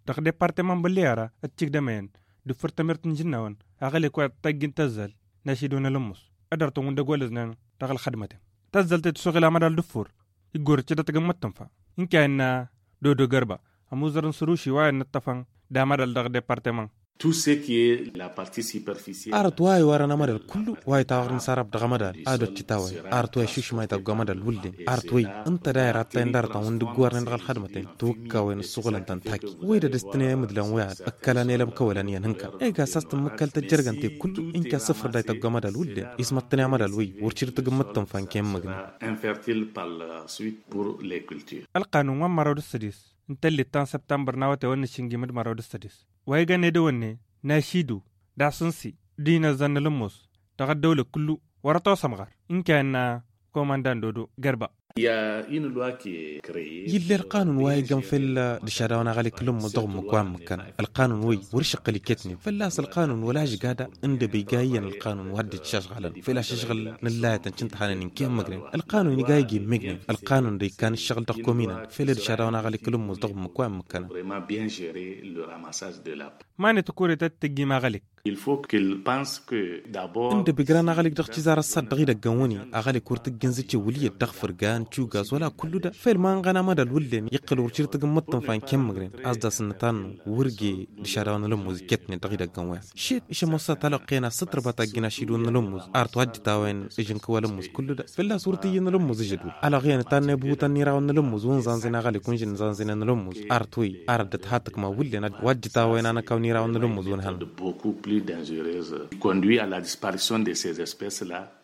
دق ديبارتمان بليارا اتشيك دمين دفرت مرتن جناون اغلي كو طاقين تزل ناشيدون لمس ادرتو من دغولزنا دغل خدمته تزلت تشغل عمل الدفور يغور تشدا تغمت تنفا ان كان دودو غربا اموزرن سروشي واي نتفان دامر دغ ديبارتمان tout ce qui est la partie superficielle ارت واي ورنا مدل كله واي تاورن سارب دغمدال ادو تشتاوي ارت واي شيش ماي تغمدال ولدين ارت واي انت داير تندر تاون دغور ندغل خدمتين توكا وين السوغل انت تاكي ويدا دستني مدلن وياد اكلاني لم كولاني هنكا ايغا ساست مكل تجرغنتي كله انك صفر داي تغمدال ولدين اسمتني مدل وي ورشير تغمتن فان كيم مغن infertile par la suite pour les cultures القانون مرود السديس انت اللي تان سبتمبر ناوته ونشينجي مد مرود السديس وايغا ندوني ناشيدو داسنسي دينا زن لموس تغدول كله ورطو سمغار إن كان كوماندان دودو غربا il y a une loi qui est créée يلي القانون واي قام في الشراونا غالي كلهم مضغم مقام مكان القانون وي ورشق اللي كتني فلاس القانون ولا قاعدة عند بيجاين القانون ودي تشغلا فلا شغل نلا تنشنت حنين كيم مغرين القانون يجايجي مغني القانون دي كان الشغل تقومينا في الشراونا غالي كلهم مضغم مقام مكان vraiment bien gérer le ramassage de la ما نتكوري تتجي ما غالك il faut qu'il pense que d'abord عند بيجرانا غالي دغ تزار الصد غير دغوني اغالي كورت جنزتي وليه دغفر غان تشوغاز ولا كل ده فير ما غنا مدى الولين يقل ورشير تغمتن فان كم مغرين ازدا سنتان ورغي دشارون لموز كتني دغ دغون شيت ايش موسى تلقينا ستر بتاجينا شيدون لموز ارت وجد تاوين اجن كولموز كل ده فلا صورتي لموز جدول على غيان تان بوتن نيراون لموز ونزانزنا غالي كونجن زانزنا لموز ارتوي ارد حاتك ما ولين وجد تاوين انا كوني راون لموز ونهان beaucoup plus dangereuse qui conduit à la disparition de ces espèces là